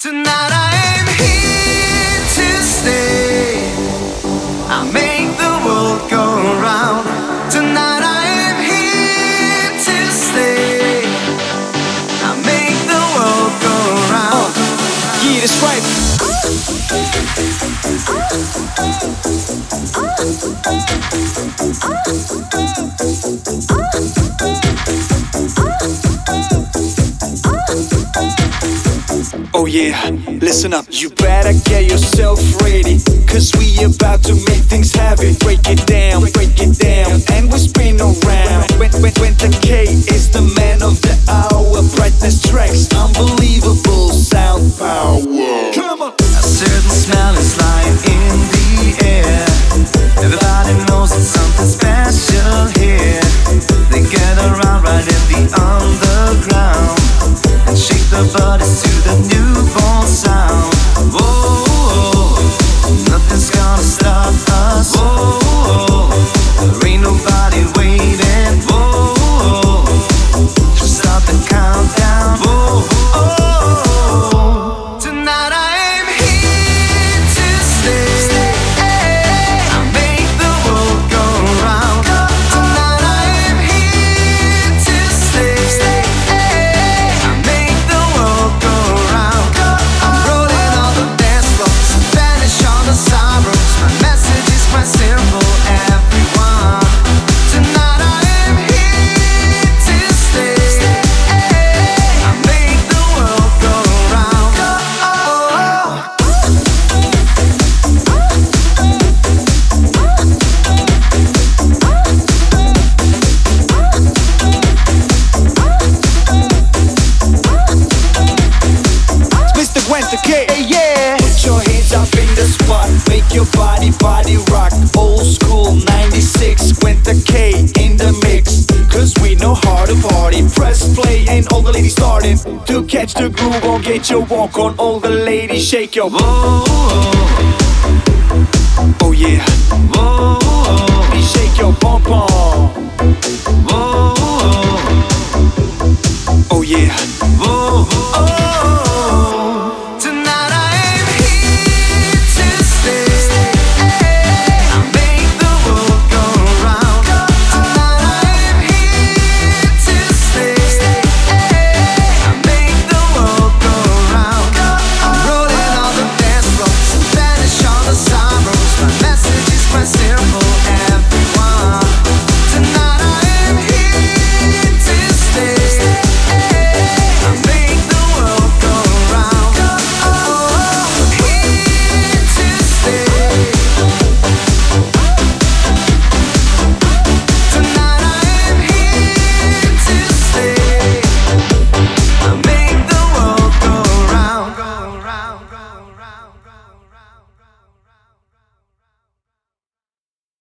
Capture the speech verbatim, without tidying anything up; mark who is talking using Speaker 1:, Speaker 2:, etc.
Speaker 1: Tonight I'm here to stay. I make the world go round. Tonight I'm here to stay. I make the world go round.
Speaker 2: Uh, yeah, that's right. Oh yeah, listen up. You better get yourself ready, cause we about to make things heavy. Break it down, break it down, and we spin around. When, when, when the K is the man of the hour. Brightness tracks, unbelievable sound power. Come on.
Speaker 1: A certain smell is lying in the air. Everybody knows it's something special here. They get around right in the underground and shake their bodies to the newborn sound. Whoa, whoa, nothing's gonna stop us. Whoa, whoa, there ain't nobody waiting. Whoa, whoa, just stop and count down. Whoa, whoa, tonight I'm here to stay. I make the world go round. Tonight I'm here to stay. I make the world go round. I'm rolling on the dance floors, vanish on the sidewalks. My message is quite simple, everyone. Tonight I'm here to stay. I make the world go round.
Speaker 2: Mister Gwenta K, hey, yeah. Put your hands up in the spot, make your body, body rock. Old school ninety-six, Gwenta K in the mix. Cause we know how to party. Press play and all the ladies starting to catch the groove on. Get your walk on, all the ladies shake your.
Speaker 1: Whoa,
Speaker 2: Oh yeah.
Speaker 1: whoa, whoa,
Speaker 2: Shake your pom pom.